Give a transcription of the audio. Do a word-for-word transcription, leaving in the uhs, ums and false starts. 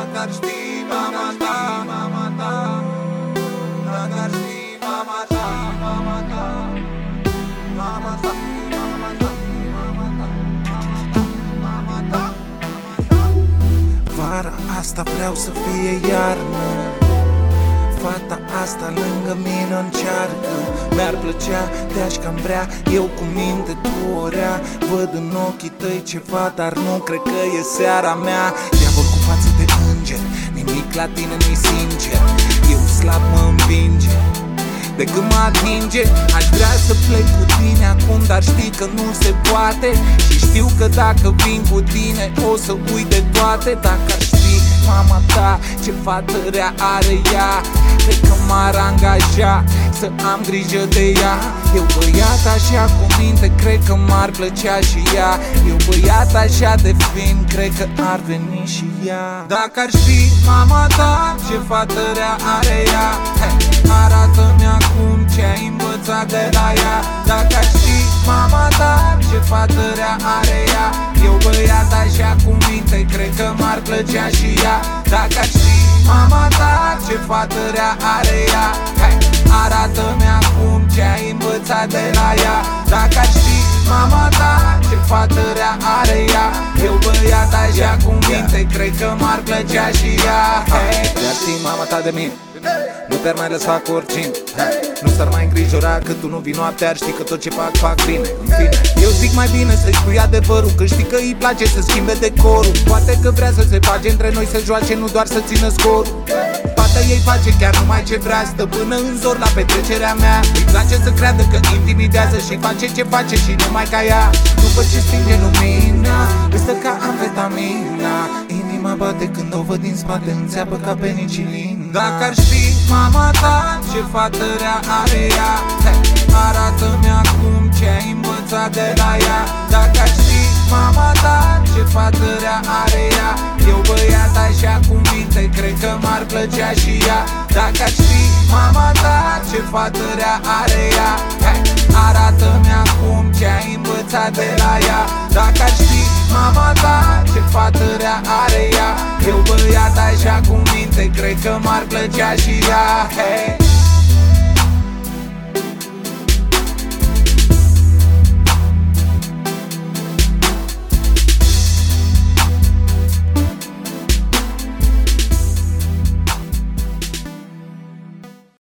Dacă ar ști mama ta, mama ta, dacă ar ști mama ta, mama ta, mama ta, mama ta, mama ta, mama ta, mama ta. Vara asta vreau să fie iarnă, fata asta lângă mine încearcă. Mi-ar plăcea, te-aș cam vrea, eu cu minte, tu o rea. Văd în ochii tăi ceva, dar nu cred că e seara mea. Diavol cu față de înger, nimic la tine nu-i sincer. Eu slab mă învinge, de când mă atinge. Aș vrea să plec cu tine acum, dar știi că nu se poate. Și știu că dacă vin cu tine o să uit de toate. Dacă ar ști mama ta ce fată rea are ea, cred că m-ar angaja să am grijă de ea. Eu băiat așa cu minte, cred că m-ar plăcea și ea. Eu băiat așa de fin, cred că ar veni și ea. Dacă ar ști mama ta ce fată rea are ea, hey, arată-mi acum ce ai învățat de la ea. Dacă ar ști mama ta ce fată rea are ea, eu băiat așa cu minte, cred că m-ar plăcea și ea. Dacă ar ști mama ta ce fată rea are ea, hey, arată-mi acum ce ai învățat de la ea. Dacă ar ști mama ta ce fată rea are ea, eu băiat așa cu minte, cred că m-ar plăcea și ea. Hey, de-ar ști mama ta de mine, nu te-ar mai lăsa cu oricine, hey, nu s-ar mai îngrijora că tu nu vii noaptea. Ar ști că tot ce fac, fac bine. În fine, eu zic mai bine să-i spui adevărul, că știi că îi place să schimbe decorul. Poate că vrea să se bage între noi, să joace, nu doar să țină scorul. Fata ei face chiar numai ce vrea, stă până în zor la petrecerea mea. Îi place să creadă că intimidează și face ce face și numai ca ea. După ce stinge lumina, îi stă ca amfetamina. Inima bate când o văd din spate, înțeapă ca penicilin. Dacă ar ști mama ta ce fată rea are ea, hey, arată-mi acum ce ai învățat de la ea. Dacă ar ști mama ta ce fată rea are ea, eu băiat așa cu minte, cred că m-ar plăcea și ea. Dacă ar ști mama ta ce fată rea are ea, hey, arată-mi acum ce ai învățat de la ea. Dacă ar ști mama ta ce fată rea are ea, eu băiat așa cu minte, cred că m-ar plăcea și ea. Hey.